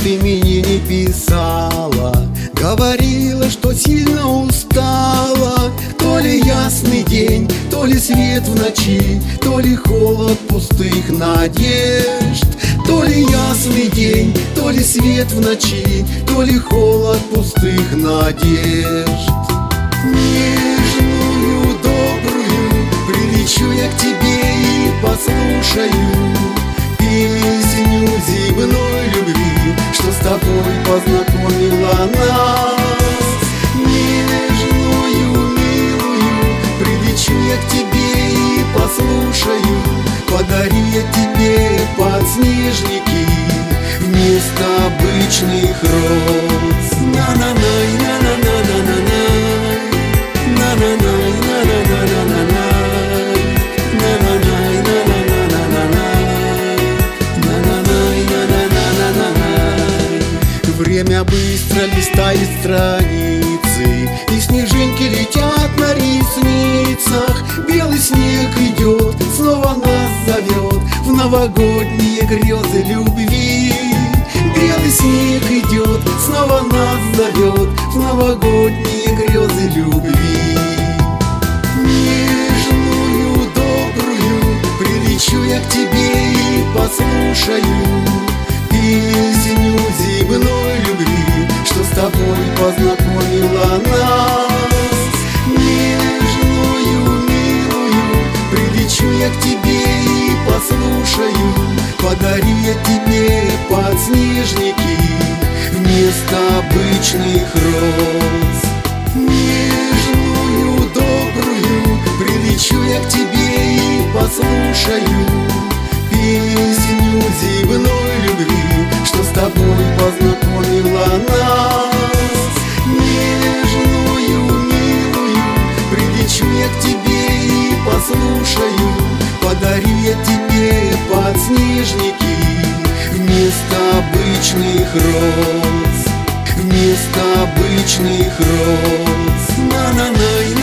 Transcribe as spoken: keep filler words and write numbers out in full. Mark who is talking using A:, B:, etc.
A: мне не писала, говорила, что сильно устала. То ли ясный день, то ли свет в ночи, то ли холод пустых надежд. То ли ясный день, то ли свет в ночи, то ли холод пустых надежд. Нежную, добрую прилечу я к тебе и послушаю песню земной любви, что с тобой познакомила нас. Нежную, милую прилечу я к тебе и послушаю, подарю я тебе подснежники вместо обычных роз. На-на-най, на-на-на-на-на-най, на-на-най, на-на-на-на-на-най, на-на-най, на-на-на-на-на-най, на-на-най, на-на-на-на-на-най. Время быстро листает страницы, и снежинки летят на ресницах. Белый снег идет, снова нас зовет в новогодние грезы любви. Белый снег идет, снова нас зовет в новогодние грезы любви. Нежную, добрую прилечу я к тебе и послушаю песню земной любви, что с тобой познакомила нас. Нежную, милую прилечу я к тебе и послушаю, подарю я тебе подснежники вместо обычных роз. Нежную, добрую прилечу я к тебе и послушаю песню земной любви, что с тобой познакомила нас. Нежную, милую прилечу я к тебе и послушаю, подарю я тебе подснежники вместо обычных роз, вместо обычных роз. На-на-най.